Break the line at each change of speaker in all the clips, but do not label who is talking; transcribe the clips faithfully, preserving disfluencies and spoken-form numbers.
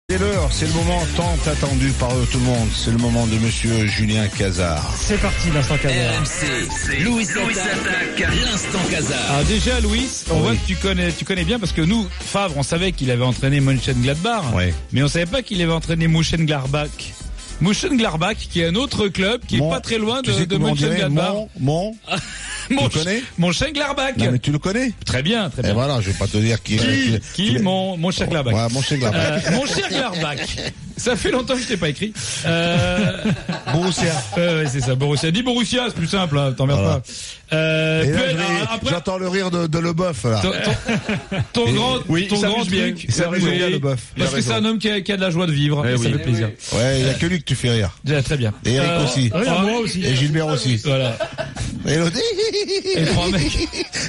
C'est l'heure, c'est le moment tant attendu par tout le monde. C'est le moment de Monsieur Julien Cazard.
C'est parti, l'instant Cazard.
R M C, Louis attaque, l'instant Cazard.
Alors déjà, Louis, on oui. voit que tu connais, tu connais bien parce que nous, Favre, on savait qu'il avait entraîné Mönchengladbach,
oui.
mais on savait pas qu'il avait entraîné Mönchengladbach. Mönchengladbach, qui est un autre club qui mon, est pas très loin de, de Mönchengladbach.
Mon, mon
Mon
tu le connais
Mönchengladbach.
Non, mais tu le connais?
Très bien, très bien.
Et voilà, je vais pas te dire qui.
Qui,
qui,
qui mon Mönchengladbach.
Ouais, Mönchengladbach.
Euh, Mönchengladbach. Ça fait longtemps que je t'ai pas écrit. Euh...
Borussia.
Euh, ouais, c'est ça, Borussia. Dis Borussia, c'est plus simple, hein, t'emmerdes voilà. pas. Euh,
Et là,
puis,
je vais,
après...
J'entends le rire de, de Leboeuf, là.
Ton, ton, ton
Et,
grand,
oui,
ton grand
bien.
truc.
Ça amuse bien, Leboeuf.
Parce que c'est un homme qui a, qui a de la joie de vivre.
Eh
et
oui.
ça fait plaisir.
Ouais, il y a que lui que tu fais rire.
Déjà, très bien.
Et Eric
euh,
aussi.
Ouais, moi aussi.
Et Gilbert aussi.
Voilà.
Et l'autre.
Et trois mecs.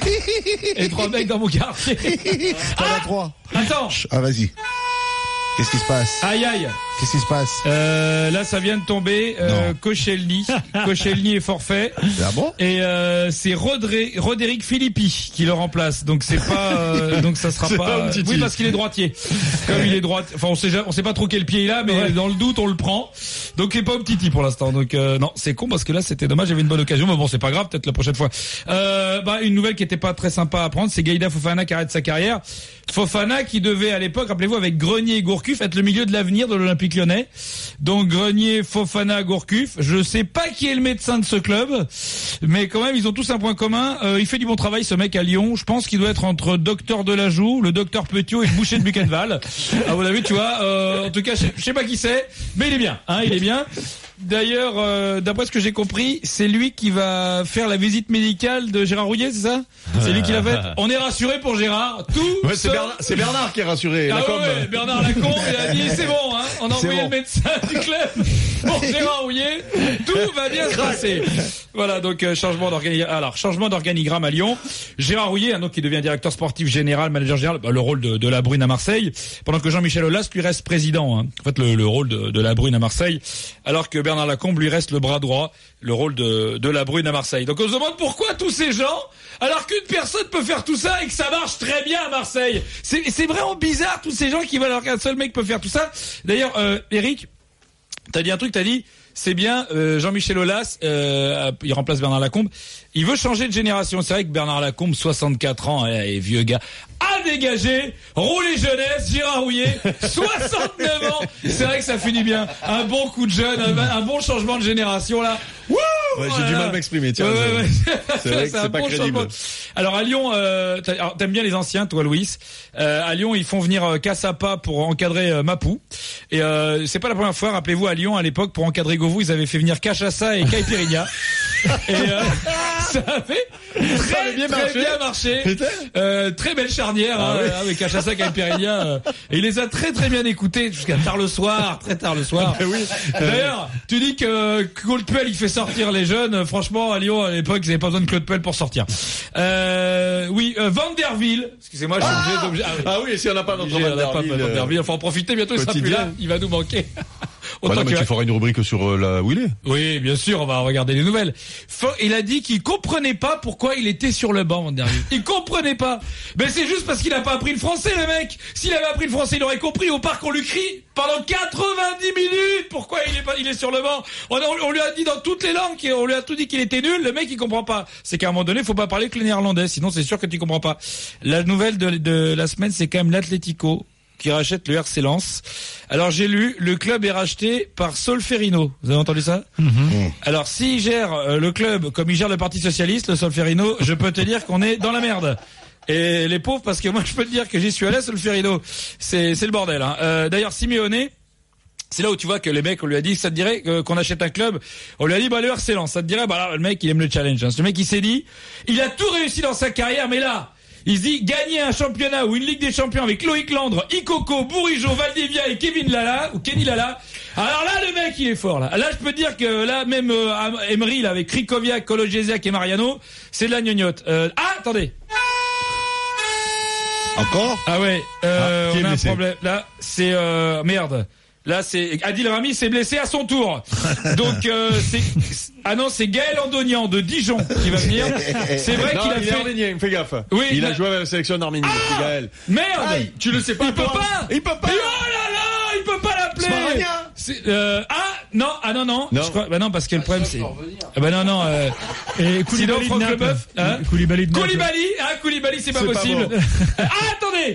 Et trois mecs dans mon quartier.
T'en as trois.
Attends.
Ah, vas-y. Qu'est-ce qui se passe?
Aïe aïe.
Qu'est-ce qui se passe?
euh, Là, ça vient de tomber. Euh, Koscielny. Koscielny est forfait.
Ah bon?
Et euh, c'est Rodré, Roderick Philippi qui le remplace. Donc c'est pas. Euh, donc ça sera pas. pas oui, parce qu'il est droitier. Comme il est droitier. Enfin, on sait, on sait pas trop quel pied il a, mais ouais. Dans le doute, on le prend. Donc il est pas au petit pour l'instant. Donc euh, non, c'est con parce que là, c'était dommage. J'avais une bonne occasion, mais bon, c'est pas grave. Peut-être la prochaine fois. Euh, bah, une nouvelle qui était pas très sympa à prendre, c'est Gaïda Fofana qui arrête sa carrière. Fofana qui devait à l'époque, rappelez-vous, avec Grenier et Gourcuff, être le milieu de l'avenir de l'Olympique Lyonnais. Donc Grenier, Fofana, Gourcuff. Je sais pas qui est le médecin de ce club, mais quand même ils ont tous un point commun. Euh, il fait du bon travail ce mec à Lyon. Je pense qu'il doit être entre docteur Delajoux, le docteur Petiot et le boucher de Buchenwald. À mon avis, tu vois. Euh, en tout cas, je, je sais pas qui c'est, mais il est bien. Hein, il est bien. D'ailleurs, euh, d'après ce que j'ai compris, c'est lui qui va faire la visite médicale de Gérard Rouillet, c'est ça? C'est lui qui l'a fait. On est rassuré pour Gérard. Tout.
Ouais, c'est, Bernard, c'est Bernard qui est rassuré.
Ah
Lacombe.
ouais, Bernard Lacombe, il a dit c'est bon, hein. On a envoyé bon. Le médecin du club pour Gérard Rouillet. Tout va bien se passer. Voilà, donc euh, changement d'organigramme. Alors changement d'organigramme à Lyon. Gérard Rouillet, hein, donc qui devient directeur sportif général, manager général, bah, le rôle de, de la Brune à Marseille, pendant que Jean-Michel Aulas lui reste président. Hein. En fait, le, le rôle de, de la Brune à Marseille, alors que Bernard Lacombe lui reste le bras droit, le rôle de, de la Brune à Marseille. Donc on se demande pourquoi tous ces gens, alors qu'une personne peut faire tout ça et que ça marche très bien à Marseille. C'est, c'est vraiment bizarre tous ces gens qui veulent alors qu'un seul mec peut faire tout ça. D'ailleurs, euh, Eric, t'as dit un truc, t'as dit. C'est bien, euh, Jean-Michel Aulas, euh, il remplace Bernard Lacombe. Il veut changer de génération. C'est vrai que Bernard Lacombe, soixante-quatre ans, et, et vieux gars, a dégagé, roulé jeunesse, Gérard Rouillet, soixante-neuf ans. C'est vrai que ça fait du bien. Un bon coup de jeune, un, un bon changement de génération là. Wouh!
Ouais, j'ai voilà. du mal à m'exprimer, tiens.
Ouais, ouais, ouais.
C'est vrai que c'est, c'est pas bon crédible. Changement.
Alors à Lyon, euh, t'aimes bien les anciens, toi, Louis. Euh, à Lyon, ils font venir euh, Cassapa pour encadrer euh, Mapou. Et euh, c'est pas la première fois. Rappelez-vous, à Lyon, à l'époque, pour encadrer Govou, ils avaient fait venir Cachaça et Caipirinha. Et euh, ça avait très, avait bien, très marché. bien marché. Euh, très belle charnière ah, hein, oui. avec Cachaça et Caipirinha. Euh, et il les a très très bien écoutés jusqu'à tard le soir, très tard le soir.
Ah, oui.
D'ailleurs, tu dis que Claude Puel il fait sortir les jeunes. Franchement, à Lyon, à l'époque, ils n'avaient pas besoin de Claude Puel pour sortir. Euh, oui, euh, Van der Ville. Excusez-moi, je suis
ah,
obligé d'obligé. Ah oui,
ah oui, si on n'a pas notre Van der Ville.
Van der Ville, il faut en profiter. Bientôt, il sera plus là. Il va nous manquer.
Autant ouais, non, mais tu feras une rubrique sur euh, là où il est.
Oui, bien sûr, on va regarder les nouvelles. Il a dit qu'il comprenait pas pourquoi il était sur le banc, Van der Ville. Il comprenait pas. Mais c'est juste parce qu'il a pas appris le français, le mec. S'il avait appris le français, il aurait compris. Au parc, on lui crie pendant quatre-vingt-dix minutes. Pourquoi il est pas, il est sur le banc? On, a, on lui a dit dans toutes les langues, on lui a tout dit qu'il était nul. Le mec, il comprend pas. C'est qu'à un moment donné, faut pas parler que le néerlandais. Sinon, c'est sûr que tu comprends pas. La nouvelle de, de la semaine, c'est quand même l'Atlético qui rachète le R C Lens. Alors j'ai lu, le club est racheté par Solferino. Vous avez entendu ça? Mm-hmm. Alors s'il gère euh, le club comme il gère le Parti Socialiste, le Solferino, je peux te dire qu'on est dans la merde. Et les pauvres, parce que moi je peux te dire que j'y suis allé, Solferino, c'est c'est le bordel. Hein. Euh, d'ailleurs Simeone, c'est là où tu vois que les mecs, on lui a dit, ça te dirait euh, qu'on achète un club. On lui a dit, bah le R C Lens, ça te dirait, bah là le mec il aime le challenge. Hein. Ce mec il s'est dit, il a tout réussi dans sa carrière, mais là. Il se dit gagner un championnat ou une Ligue des Champions avec Loïc Landre, Ikoko, Bourigeau, Valdivia et Kevin Lala ou Kenny Lala. Alors là, le mec, il est fort là. Là, je peux te dire que là, même euh, Emery, là, avec Krikoviak, Kolojesiak et Mariano, c'est de la gnognotte. Euh, ah, attendez.
Encore?
Ah ouais. Euh,
ah,
on a un problème. Là, c'est euh, merde. Là, c'est Adil Rami s'est blessé à son tour. Donc, euh, c'est ah non, c'est Gaël Andonian de Dijon qui va venir. C'est vrai
non,
qu'il a
il
fait.
est arménien, fais gaffe.
Oui,
il
mais...
a joué avec la sélection d'Arménie,
ah,
Gaël.
Merde,
Aïe, tu le sais pas.
Il
toi.
peut pas.
Il peut pas.
Mais oh là là, il peut c'est, euh, ah non, ah non non,
non.
Je crois, bah non parce que le problème c'est, ah bah non non. Euh,
Et
sinon Franck Leboeuf, hein
Koulibaly, de
Koulibaly, ah Koulibaly, c'est pas
c'est
possible.
Pas bon.
Ah attendez,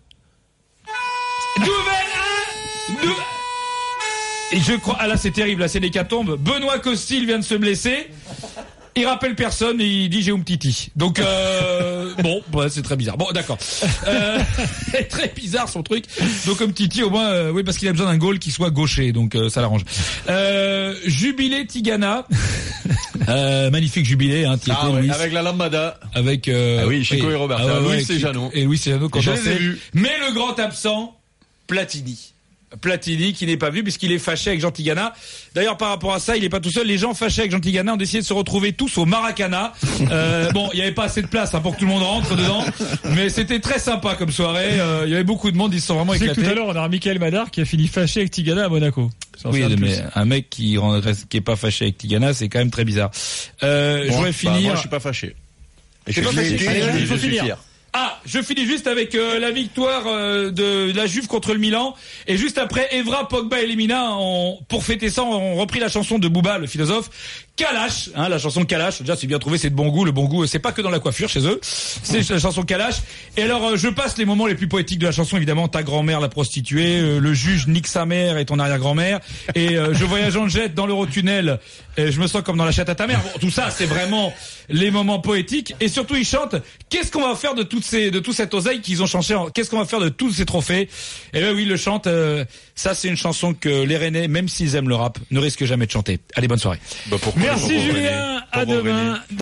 nouvelle, ah, nou... Et je crois, ah là c'est terrible, là c'est l'hécatombe. Benoît Costil vient de se blesser. Il rappelle personne et il dit j'ai Umtiti. Donc euh, bon, ouais, c'est très bizarre. Bon, d'accord. Euh, c'est très bizarre son truc. Donc Umtiti au moins, euh, oui, parce qu'il a besoin d'un goal qui soit gaucher, donc euh, ça l'arrange. Euh, Jubilé Tigana, euh, magnifique jubilé, hein. Tieté,
Ah ouais,
Louis,
avec la lambada.
avec euh,
ah oui, Chico
oui,
et Roberta,
ah ouais,
Louis
ouais,
et Jeannot.
Et Louis et Jeannot quand
Je
on
les ai
sait.
vus.
Mais le grand absent, Platini. Platini qui n'est pas vu puisqu'il est fâché avec Jean Tigana. D'ailleurs par rapport à ça, il est pas tout seul. Les gens fâchés avec Jean Tigana ont décidé de se retrouver tous au Maracana. Euh, bon, il y avait pas assez de place hein, pour que tout le monde rentre dedans, mais c'était très sympa comme soirée. Euh, il y avait beaucoup de monde, ils se sont vraiment
Tu sais
éclatés.
que tout à l'heure, on a un Michael Madar qui a fini fâché avec Tigana à Monaco.
Oui, mais un mec qui rend, qui est pas fâché avec Tigana, c'est quand même très bizarre. Euh,
Bon,
je voudrais
bah,
finir.
moi, je suis pas fâché. Et je
pas
suis
fâché.
je-
Allez,
je-
il
je
faut
suis
finir.
fier.
Ah, je finis juste avec euh, la victoire euh, de la Juve contre le Milan. Et juste après, Evra, Pogba et Lemina, ont, pour fêter ça, ont repris la chanson de Booba, le philosophe. Kalash, hein, la chanson Kalash. Déjà, c'est bien trouvé, c'est de bon goût. Le bon goût, c'est pas que dans la coiffure chez eux. C'est la chanson Kalash. Et alors, euh, je passe les moments les plus poétiques de la chanson. Évidemment, ta grand-mère, la prostituée, euh, le juge nique sa mère et ton arrière-grand-mère. Et euh, je voyage en jet dans l'Eurotunnel. Et je me sens comme dans la chatte à ta mère. Bon, tout ça, c'est vraiment les moments poétiques. Et surtout, ils chantent. Qu'est-ce qu'on va faire de toutes ces, de tout cette oseille qu'ils ont chanté? Qu'est-ce qu'on va faire de tous ces trophées? Et ben oui, ils le chantent. Euh, ça, c'est une chanson que les Rennais, même s'ils aiment le rap, ne risquent jamais de chanter. Allez, bonne soirée.
Bah, pourquoi
Merci
Pauvre
Julien,
René.
à
Pauvre
demain.
René.